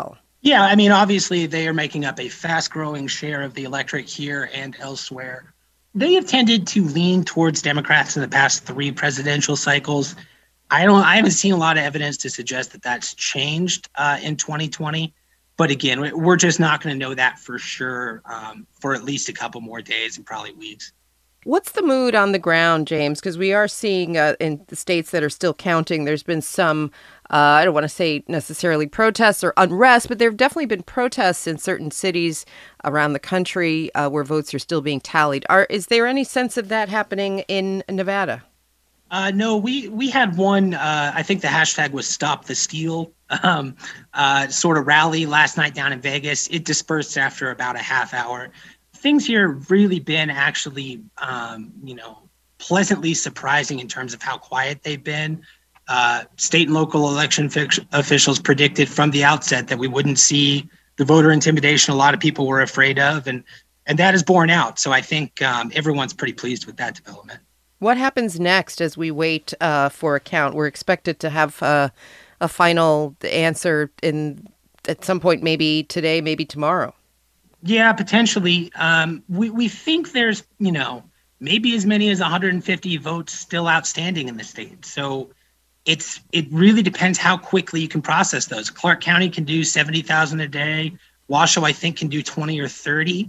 Yeah, I mean, obviously they are making up a fast-growing share of the electorate here and elsewhere. They have tended to lean towards Democrats in the past three presidential cycles. I don't. I haven't seen a lot of evidence to suggest that that's changed uh, in twenty twenty. But again, we're just not going to know that for sure um, for at least a couple more days and probably weeks. What's the mood on the ground, James? Because we are seeing uh, in the states that are still counting, there's been some, uh, I don't want to say necessarily protests or unrest, but there have definitely been protests in certain cities around the country uh, where votes are still being tallied. Are, is there any sense of that happening in Nevada? Uh, no, we we had one, uh, I think the hashtag was Stop the Steal, um, uh, sort of rally last night down in Vegas. It dispersed after about a half hour. Things here have really been actually, um, you know, pleasantly surprising in terms of how quiet they've been. Uh, state and local election fix- officials predicted from the outset that we wouldn't see the voter intimidation a lot of people were afraid of, and and that is borne out. So I think um, everyone's pretty pleased with that development. What happens next as we wait uh, for a count? We're expected to have uh, a final answer in at some point, maybe today, maybe tomorrow. Yeah, potentially. Um, we, we think there's, you know, maybe as many as one hundred fifty votes still outstanding in the state. So it's it really depends how quickly you can process those. Clark County can do seventy thousand a day. Washoe, I think, can do twenty or thirty.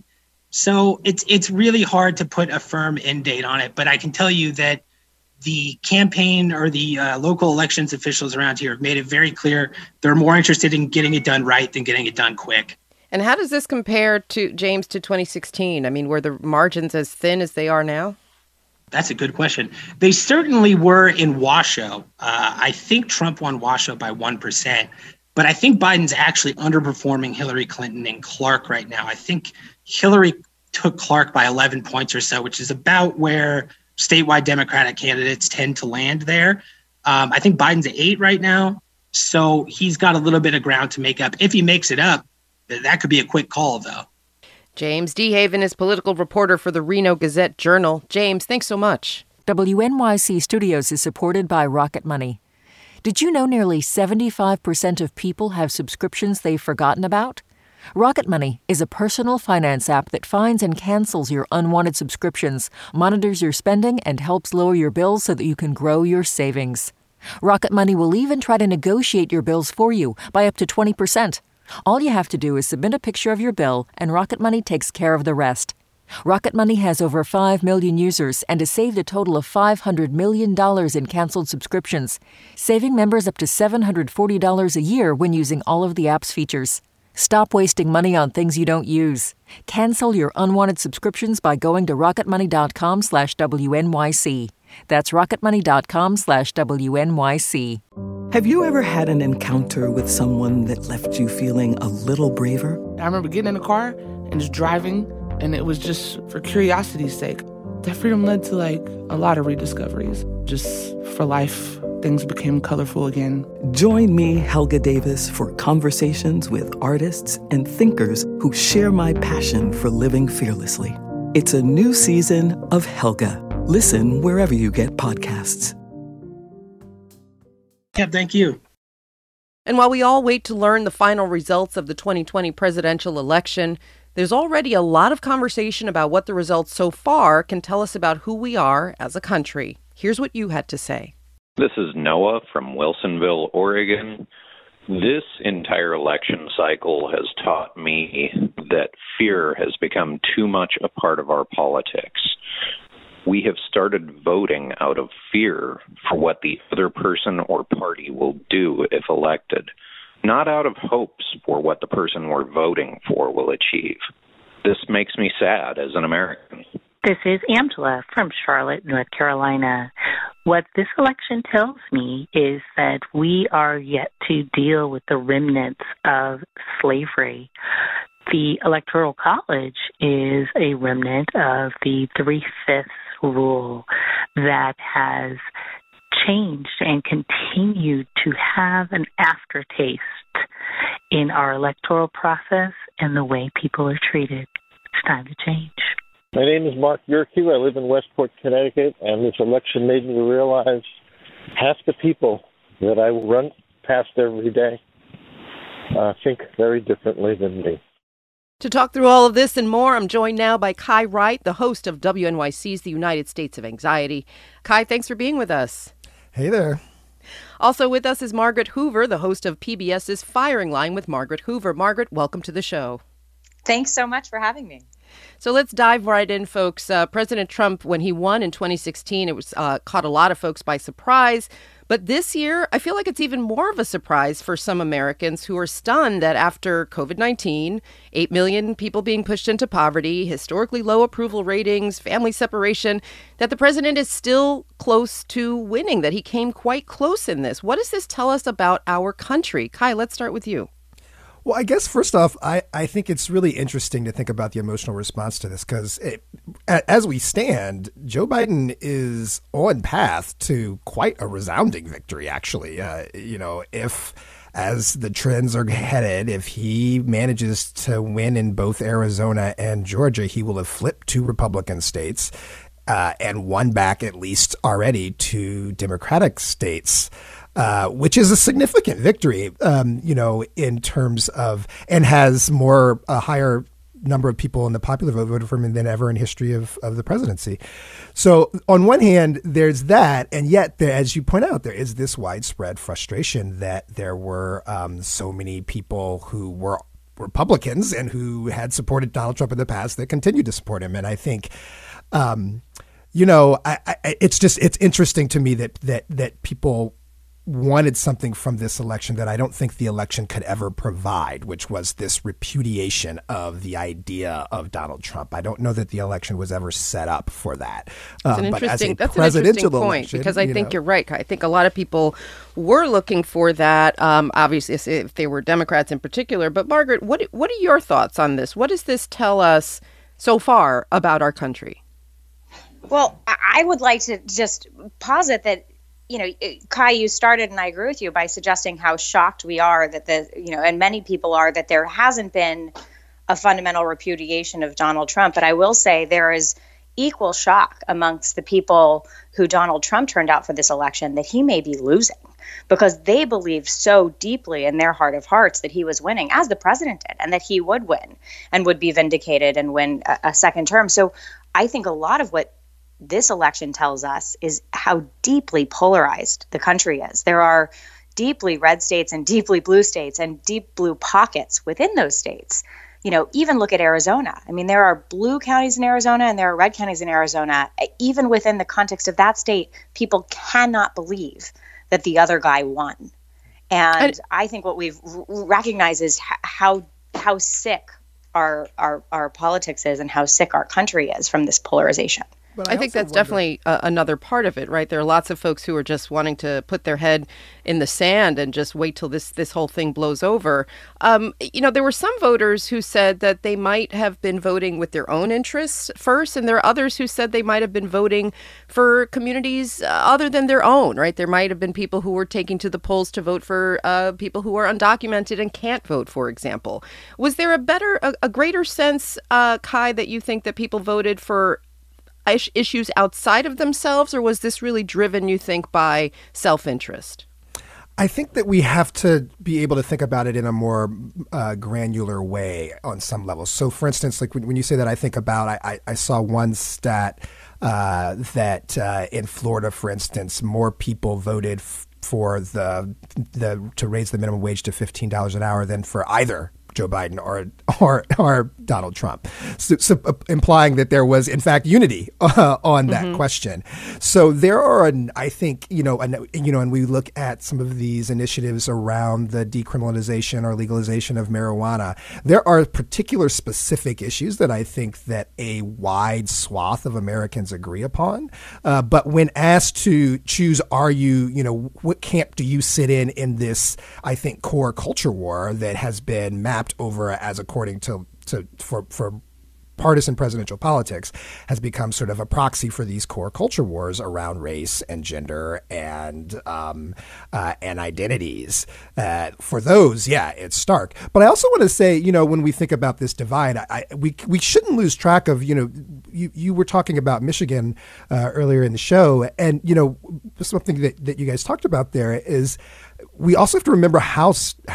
So it's it's really hard to put a firm end date on it. But I can tell you that the campaign or the uh, local elections officials around here have made it very clear they're more interested in getting it done right than getting it done quick. And how does this compare to, James, to twenty sixteen? I mean, were the margins as thin as they are now? That's a good question. They certainly were in Washoe. Uh, I think Trump won Washoe by one percent. But I think Biden's actually underperforming Hillary Clinton and Clark right now. I think Hillary took Clark by eleven points or so, which is about where statewide Democratic candidates tend to land there. Um, I think Biden's at eight right now. So he's got a little bit of ground to make up. If he makes it up, that could be a quick call, though. James DeHaven is political reporter for the Reno Gazette-Journal. James, thanks so much. W N Y C Studios is supported by Rocket Money. Did you know nearly seventy-five percent of people have subscriptions they've forgotten about? Rocket Money is a personal finance app that finds and cancels your unwanted subscriptions, monitors your spending, and helps lower your bills so that you can grow your savings. Rocket Money will even try to negotiate your bills for you by up to twenty percent. All you have to do is submit a picture of your bill, and Rocket Money takes care of the rest. Rocket Money has over five million users and has saved a total of five hundred million dollars in canceled subscriptions, saving members up to seven hundred forty dollars a year when using all of the app's features. Stop wasting money on things you don't use. Cancel your unwanted subscriptions by going to rocketmoney.com slash WNYC. That's rocketmoney.com slash WNYC. Have you ever had an encounter with someone that left you feeling a little braver? I remember getting in a car and just driving, and it was just for curiosity's sake. That freedom led to, like, a lot of rediscoveries. Just for life, things became colorful again. Join me, Helga Davis, for conversations with artists and thinkers who share my passion for living fearlessly. It's a new season of Helga. Listen wherever you get podcasts. Yeah, thank you. And while we all wait to learn the final results of the twenty twenty presidential election, there's already a lot of conversation about what the results so far can tell us about who we are as a country. Here's what you had to say. This is Noah from Wilsonville, Oregon. This entire election cycle has taught me that fear has become too much a part of our politics. We have started voting out of fear for what the other person or party will do if elected, not out of hopes for what the person we're voting for will achieve. This makes me sad as an American. This is Angela from Charlotte, North Carolina. What this election tells me is that we are yet to deal with the remnants of slavery. The Electoral College is a remnant of the three-fifths rule that has changed and continued to have an aftertaste in our electoral process and the way people are treated. It's time to change. My name is Mark Yerkew. I live in Westport, Connecticut, and this election made me realize half the people that I run past every day uh, think very differently than me. To talk through all of this and more, I'm joined now by Kai Wright, the host of W N Y C's The United States of Anxiety. Kai, thanks for being with us. Hey there. Also with us is Margaret Hoover, the host of P B S's Firing Line with Margaret Hoover. Margaret, welcome to the show. Thanks so much for having me. So let's dive right in, folks. Uh, President Trump, when he won in twenty sixteen, it was uh, caught a lot of folks by surprise. But this year, I feel like it's even more of a surprise for some Americans who are stunned that after COVID nineteen, eight million people being pushed into poverty, historically low approval ratings, family separation, that the president is still close to winning, that he came quite close in this. What does this tell us about our country? Kai, let's start with you. Well, I guess first off, I, I think it's really interesting to think about the emotional response to this because as we stand, Joe Biden is on path to quite a resounding victory, actually. Uh, you know, if as the trends are headed, if he manages to win in both Arizona and Georgia, he will have flipped two Republican states uh, and won back at least already two Democratic states. Uh, which is a significant victory, um, you know, in terms of, and has more, a higher number of people in the popular vote voted for him than ever in history of, of the presidency. So on one hand, there's that. And yet, there, as you point out, there is this widespread frustration that there were um, so many people who were Republicans and who had supported Donald Trump in the past that continue to support him. And I think, um, you know, I, I, it's just, it's interesting to me that, that, that people wanted something from this election that I don't think the election could ever provide, which was this repudiation of the idea of Donald Trump. I don't know that the election was ever set up for that. That's an um, interesting, that's an interesting point election, because I you think know. you're right. I think a lot of people were looking for that, um, obviously, if they were Democrats in particular. But Margaret, what what are your thoughts on this? What does this tell us so far about our country? Well, I would like to just posit that, you know, Kai, you started, and I agree with you, by suggesting how shocked we are that the, you know, and many people are, that there hasn't been a fundamental repudiation of Donald Trump. But I will say there is equal shock amongst the people who Donald Trump turned out for this election that he may be losing, because they believed so deeply in their heart of hearts that he was winning, as the president did, and that he would win and would be vindicated and win a, a second term. So I think a lot of what this election tells us is how deeply polarized the country is. There are deeply red states and deeply blue states and deep blue pockets within those states. You know, even look at Arizona. I mean, there are blue counties in Arizona and there are red counties in Arizona. Even within the context of that state, people cannot believe that the other guy won. And I, I think what we've r- recognized is h- how how sick our, our our politics is and how sick our country is from this polarization. But I, I think that's wonder. definitely uh, another part of it, right? There are lots of folks who are just wanting to put their head in the sand and just wait till this this whole thing blows over. Um, you know, there were some voters who said that they might have been voting with their own interests first, and there are others who said they might have been voting for communities uh, other than their own, right? There might have been people who were taking to the polls to vote for uh, people who are undocumented and can't vote, for example. Was there a better, a, a greater sense, uh, Kai, that you think that people voted for issues outside of themselves, or was this really driven, you think, by self-interest? I think that we have to be able to think about it in a more uh, granular way on some levels. So, for instance, like when, when you say that, I think about, I, I, I saw one stat uh, that uh, in Florida, for instance, more people voted f- for the the to raise the minimum wage to fifteen dollars an hour than for either Joe Biden or or, or Donald Trump, so, so, uh, implying that there was, in fact, unity uh, on that mm-hmm. question. So there are, an, I think, you know, an, you know, and we look at some of these initiatives around the decriminalization or legalization of marijuana. There are particular specific issues that I think that a wide swath of Americans agree upon. Uh, but when asked to choose, are you, you know, what camp do you sit in in this, I think, core culture war that has been mapped over as according to, to for for partisan presidential politics has become sort of a proxy for these core culture wars around race and gender and um, uh, and identities. Uh, for those, yeah, it's stark. But I also want to say, you know, when we think about this divide, I, I, we we shouldn't lose track of, you know, you, you were talking about Michigan uh, earlier in the show, and, you know, something that, that you guys talked about there is we also have to remember how how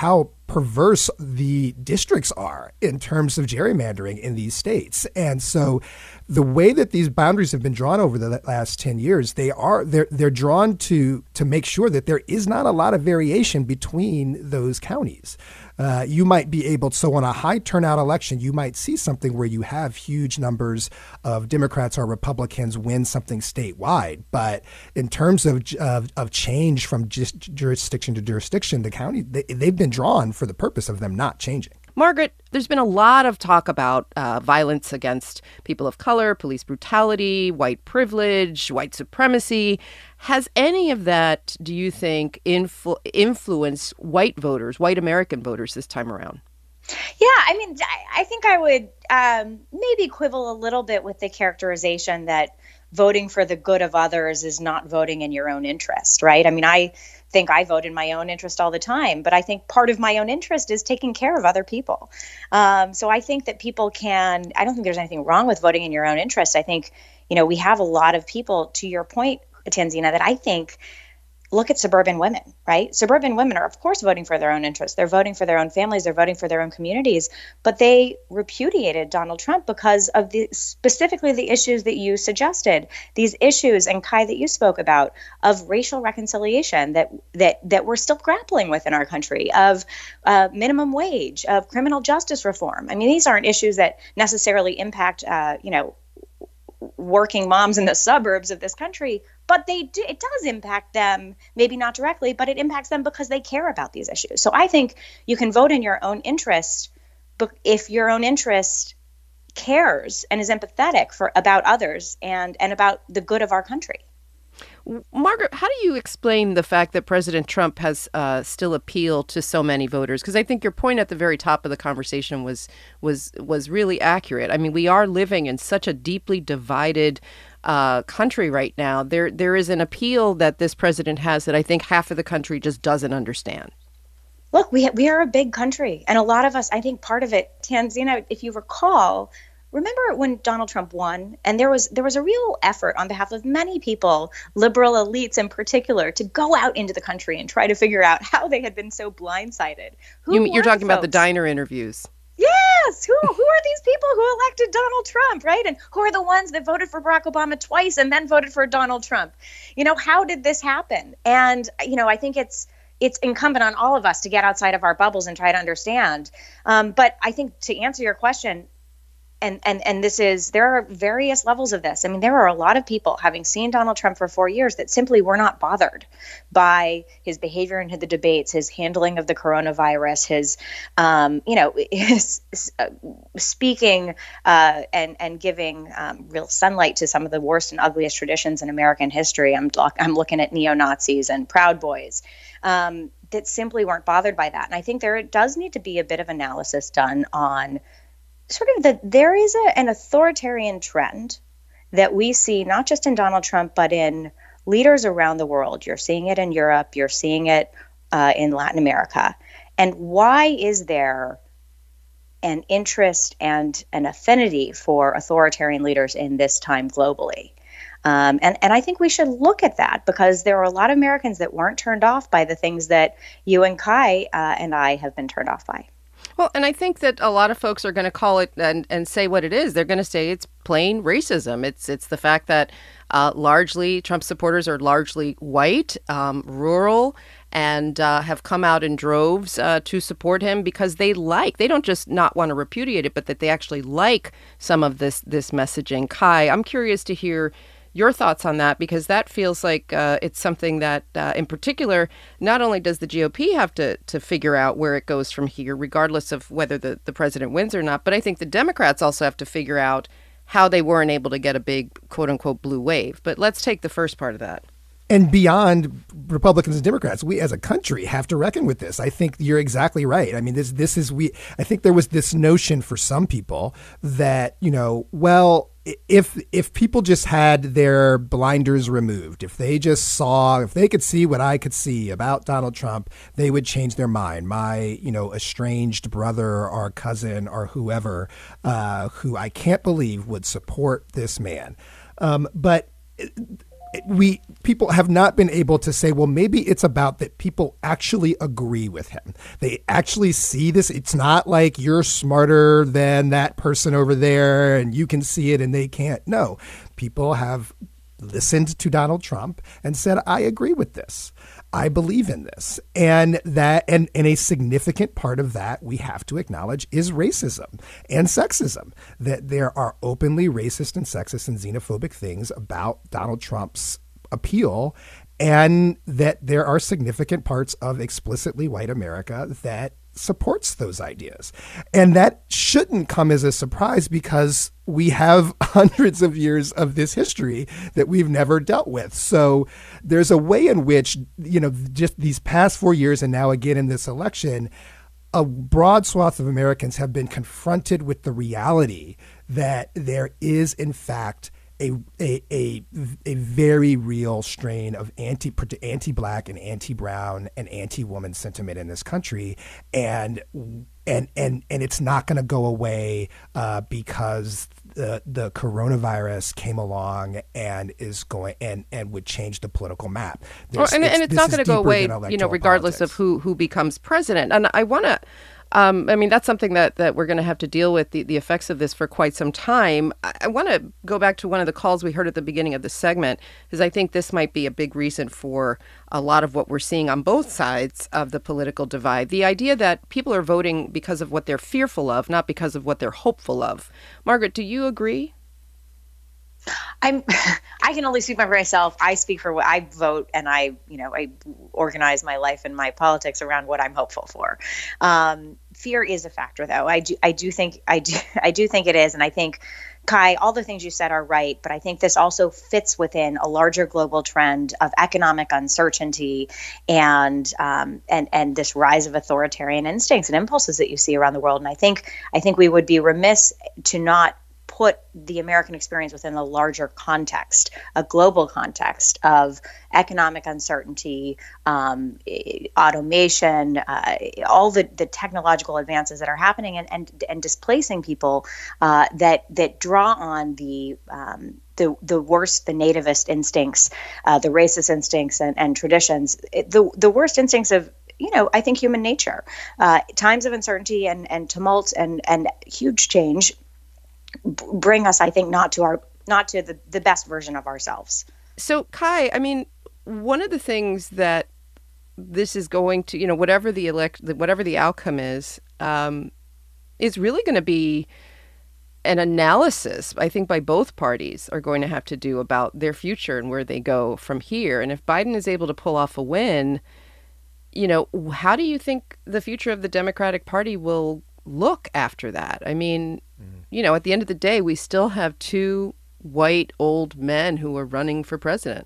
perverse the districts are in terms of gerrymandering in these states. And so the way that these boundaries have been drawn over the last ten years, they are they're they're drawn to to make sure that there is not a lot of variation between those counties. Uh, you might be able, so on a high turnout election, you might see something where you have huge numbers of Democrats or Republicans win something statewide. But in terms of of, of change from just jurisdiction to jurisdiction, the county, they, they've been drawn for the purpose of them not changing. Margaret, there's been a lot of talk about uh, violence against people of color, police brutality, white privilege, white supremacy. Has any of that, do you think, influ- influenced white voters, white American voters this time around? Yeah, I mean, I think I would um, maybe quibble a little bit with the characterization that voting for the good of others is not voting in your own interest, right? I mean, I think I vote in my own interest all the time, but I think part of my own interest is taking care of other people. Um, so I think that people can, I don't think there's anything wrong with voting in your own interest. I think, you know, we have a lot of people, to your point, Tanzina, that I think look at suburban women, right? Suburban women are, of course, voting for their own interests. They're voting for their own families. They're voting for their own communities. But they repudiated Donald Trump because of the specifically the issues that you suggested, these issues, and Kai, that you spoke about, of racial reconciliation that that that we're still grappling with in our country, of uh, minimum wage, of criminal justice reform. I mean, these aren't issues that necessarily impact, uh, you know, working moms in the suburbs of this country, but they do, it does impact them, maybe not directly, but it impacts them because they care about these issues. So I think you can vote in your own interest, but if your own interest cares and is empathetic for about others and, and about the good of our country. Margaret, how do you explain the fact that President Trump has uh, still appealed to so many voters? Because I think your point at the very top of the conversation was was was really accurate. I mean, we are living in such a deeply divided uh, country right now. There there is an appeal that this president has that I think half of the country just doesn't understand. Look, we we are a big country, and a lot of us, I think part of it, Tanzina, if you recall, remember when Donald Trump won, and there was there was a real effort on behalf of many people, liberal elites in particular, to go out into the country and try to figure out how they had been so blindsided. Who you, you're talking folks? about the diner interviews. Yes. Who who are these people who elected Donald Trump, right? And who are the ones that voted for Barack Obama twice and then voted for Donald Trump? You know, how did this happen? And, you know, I think it's it's incumbent on all of us to get outside of our bubbles and try to understand. Um, but I think to answer your question, And, and and this is, there are various levels of this. I mean, there are a lot of people, having seen Donald Trump for four years, that simply were not bothered by his behavior in the debates, his handling of the coronavirus, his, um, you know, his uh, speaking uh, and and giving um, real sunlight to some of the worst and ugliest traditions in American history. I'm I'm looking at neo-Nazis and Proud Boys um, that simply weren't bothered by that. And I think there does need to be a bit of analysis done on sort of that there is a, an authoritarian trend that we see not just in Donald Trump, but in leaders around the world. You're seeing it in Europe. You're seeing it uh, in Latin America. And why is there an interest and an affinity for authoritarian leaders in this time globally? Um, and, and I think we should look at that, because there are a lot of Americans that weren't turned off by the things that you and Kai uh, and I have been turned off by. Well, and I think that a lot of folks are going to call it and, and say what it is. They're going to say it's plain racism. It's it's the fact that uh, largely Trump supporters are largely white, um, rural, and uh, have come out in droves uh, to support him because they like, they don't just not want to repudiate it, but that they actually like some of this this messaging. Kai, I'm curious to hear your thoughts on that, because that feels like uh, it's something that, uh, in particular, not only does the G O P have to to figure out where it goes from here, regardless of whether the, the president wins or not, but I think the Democrats also have to figure out how they weren't able to get a big, quote unquote, blue wave. But let's take the first part of that. And beyond Republicans and Democrats, we as a country have to reckon with this. I think you're exactly right. I mean, this this is we. I think there was this notion for some people that, you know, well, if if people just had their blinders removed, if they just saw, if they could see what I could see about Donald Trump, they would change their mind. My, you know, estranged brother or cousin or whoever, uh, who I can't believe would support this man. Um, but we people have not been able to say, well, maybe it's about that people actually agree with him. They actually see this. It's not like you're smarter than that person over there and you can see it and they can't. No, people have listened to Donald Trump and said, I agree with this. I believe in this. And that and, and a significant part of that we have to acknowledge is racism and sexism, that there are openly racist and sexist and xenophobic things about Donald Trump's appeal, and that there are significant parts of explicitly white America that supports those ideas. And that shouldn't come as a surprise because we have hundreds of years of this history that we've never dealt with. So there's a way in which, you know, just these past four years and now again in this election, a broad swath of Americans have been confronted with the reality that there is, in fact, A, a a a very real strain of anti anti-black and anti-brown and anti-woman sentiment in this country, and and and and it's not going to go away uh, because the the coronavirus came along and is going and and would change the political map. Well, and, it's, and it's not going to go away, you know, regardless politics. of who who becomes president. And I want to. Um, I mean, that's something that, that we're going to have to deal with, the, the effects of this for quite some time. I, I want to go back to one of the calls we heard at the beginning of the segment, because I think this might be a big reason for a lot of what we're seeing on both sides of the political divide. The idea that people are voting because of what they're fearful of, not because of what they're hopeful of. Margaret, do you agree? I'm, I can only speak for myself. I speak for what I vote, and I, you know, I organize my life and my politics around what I'm hopeful for. Um, fear is a factor, though. I do, I do think, I do, I do think it is, and I think, Kai, all the things you said are right, but I think this also fits within a larger global trend of economic uncertainty and um, and and this rise of authoritarian instincts and impulses that you see around the world. And I think, I think we would be remiss to not put the American experience within a larger context, a global context of economic uncertainty, um, automation, uh, all the, the technological advances that are happening and and, and displacing people uh, that that draw on the um, the the worst, the nativist instincts, uh, the racist instincts and, and traditions, the the worst instincts of, you know, I think human nature. Uh, times of uncertainty and and tumult and and huge change bring us, I think, not to our not to the, the best version of ourselves. So, Kai, I mean, one of the things that this is going to, you know, whatever the elect, whatever the outcome is, um, is really going to be an analysis, I think, by both parties are going to have to do about their future and where they go from here. And if Biden is able to pull off a win, you know, how do you think the future of the Democratic Party will look after that? I mean, mm. you know, at the end of the day, we still have two white old men who are running for president.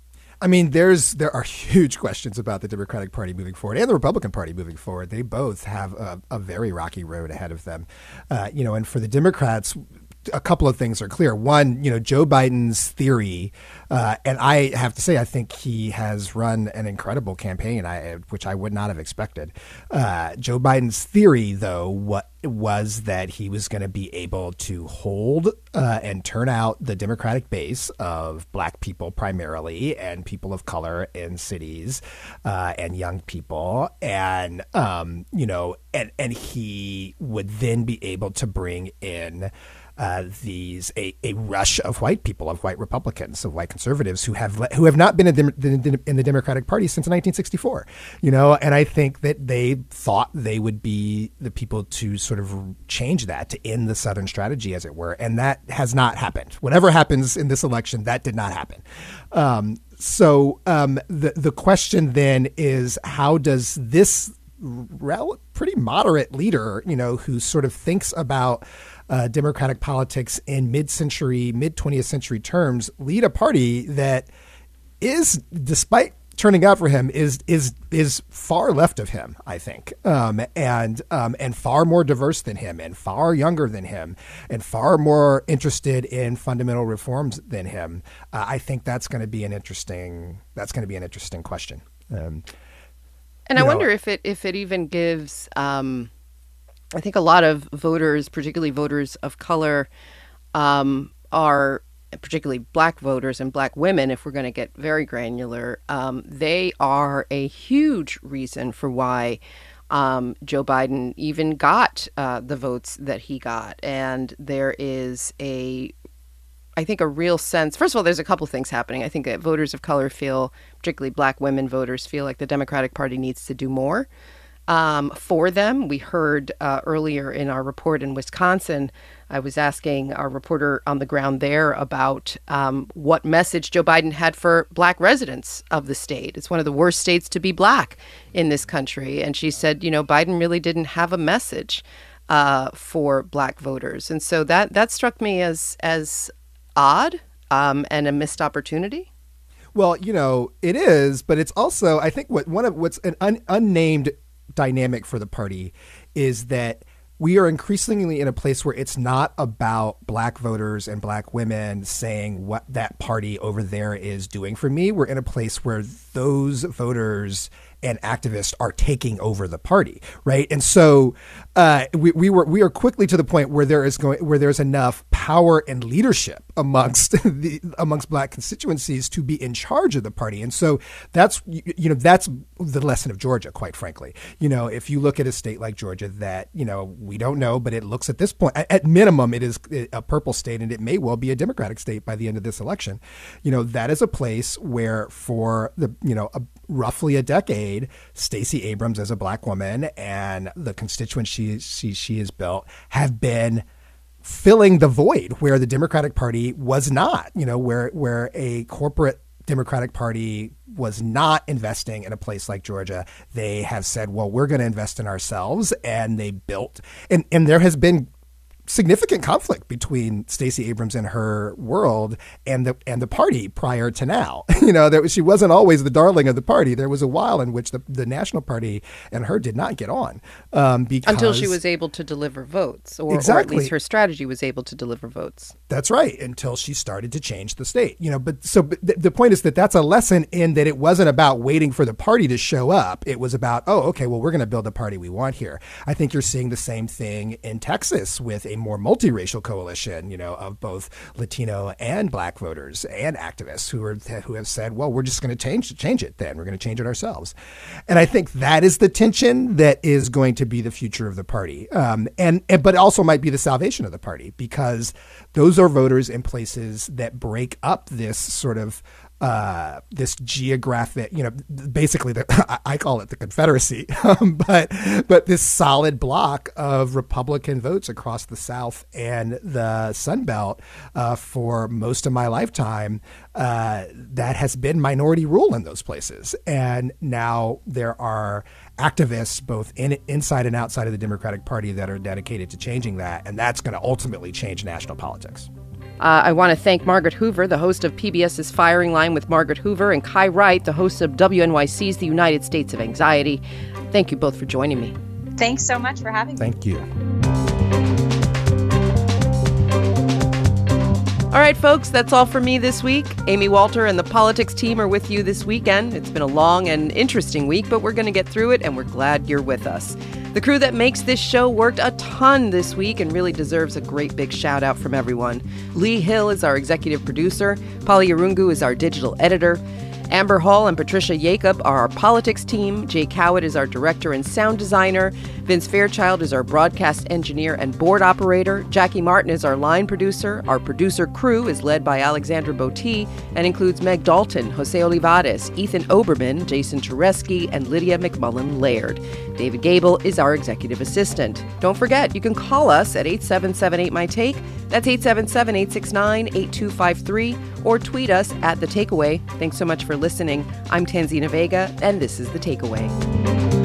I mean, there's there are huge questions about the Democratic Party moving forward and the Republican Party moving forward. They both have a, a very rocky road ahead of them. Uh, you know, and for the Democrats, a couple of things are clear. One, you know, Joe Biden's theory, uh, and I have to say, I think he has run an incredible campaign, I, which I would not have expected. Uh, Joe Biden's theory, though, what was that he was going to be able to hold uh, and turn out the Democratic base of black people primarily and people of color in cities uh, and young people. And, um, you know, and, and he would then be able to bring in Uh, these a, a rush of white people, of white Republicans, of white conservatives who have who have not been in the, in the Democratic Party since nineteen sixty-four, you know, and I think that they thought they would be the people to sort of change that, to end the Southern strategy, as it were, and that has not happened. Whatever happens in this election, that did not happen. Um, so um, the the question then is, how does this rel- pretty moderate leader, you know, who sort of thinks about Uh, Democratic politics in mid-century, mid-twentieth century terms, lead a party that is, despite turning out for him, is is is far left of him, I think, um, and um, and far more diverse than him, and far younger than him, and far more interested in fundamental reforms than him. Uh, I think that's going to be an interesting that's going to be an interesting question. Um, and I know, wonder if it if it even gives. Um... I think a lot of voters, particularly voters of color, um, are particularly black voters and black women, if we're going to get very granular, um, they are a huge reason for why um, Joe Biden even got uh, the votes that he got. And there is a, I think, a real sense. First of all, there's a couple things happening. I think that voters of color feel, particularly black women voters, feel like the Democratic Party needs to do more um, for them. We heard uh, earlier in our report in Wisconsin, I was asking our reporter on the ground there about um, what message Joe Biden had for black residents of the state. It's one of the worst states to be black in this country. And she said, you know, Biden really didn't have a message uh, for black voters. And so that that struck me as as odd um, and a missed opportunity. Well, you know, it is, but it's also, I think, what one of what's an un, unnamed dynamic for the party is that we are increasingly in a place where it's not about black voters and black women saying what that party over there is doing for me. We're in a place where those voters and activists are taking over the party, right? And so uh, we, we were we are quickly to the point where there is going where there's enough power and leadership amongst the amongst black constituencies to be in charge of the party. And so that's you, you know that's the lesson of Georgia, quite frankly. You know, if you look at a state like Georgia that, you know, we don't know, but it looks at this point, at minimum, it is a purple state, and it may well be a Democratic state by the end of this election. You know, that is a place where for the, you know, a, roughly a decade, Stacey Abrams as a black woman and the constituents she, she, she has built have been filling the void where the Democratic Party was not, you know, where, where a corporate Democratic Party was not investing in a place like Georgia. They have said, well, we're going to invest in ourselves. And they built, and, and there has been significant conflict between Stacey Abrams and her world and the and the party prior to now. You know, there, she wasn't always the darling of the party. There was a while in which the, the National Party and her did not get on. Um, because, Until she was able to deliver votes, or, exactly. or at least her strategy was able to deliver votes. That's right, until she started to change the state. You know, but so but the, the point is that that's a lesson in that it wasn't about waiting for the party to show up. It was about, oh, okay, well, we're going to build the party we want here. I think you're seeing the same thing in Texas with a more multiracial coalition, you know, of both Latino and black voters and activists who are who have said, well, we're just going to change change it then. We're going to change it ourselves. And I think that is the tension that is going to be the future of the party. Um, and, and but also might be the salvation of the party, because those are voters in places that break up this sort of Uh, this geographic, you know, basically the, I call it the Confederacy, um, but but this solid block of Republican votes across the South and the Sun Belt uh, for most of my lifetime, uh, that has been minority rule in those places. And now there are activists both in, inside and outside of the Democratic Party that are dedicated to changing that. And that's going to ultimately change national politics. Uh, I want to thank Margaret Hoover, the host of PBS's Firing Line with Margaret Hoover, and Kai Wright, the host of W N Y C's The United States of Anxiety. Thank you both for joining me. Thanks so much for having me. Thank you. All right, folks, that's all for me this week. Amy Walter and the politics team are with you this weekend. It's been a long and interesting week, but we're going to get through it, and we're glad you're with us. The crew that makes this show worked a ton this week and really deserves a great big shout out from everyone. Lee Hill is our executive producer. Polly Arungu is our digital editor. Amber Hall and Patricia Jacob are our politics team. Jay Cowett is our director and sound designer. Vince Fairchild is our broadcast engineer and board operator. Jackie Martin is our line producer. Our producer crew is led by Alexandra Botti and includes Meg Dalton, Jose Olivares, Ethan Oberman, Jason Tereski, and Lydia McMullen Laird. David Gable is our executive assistant. Don't forget, you can call us at eight seven seven eight my take. That's eight seven seven, eight six nine, eight two five three, or tweet us at The Takeaway. Thanks so much for listening. I'm Tanzina Vega, and this is The Takeaway.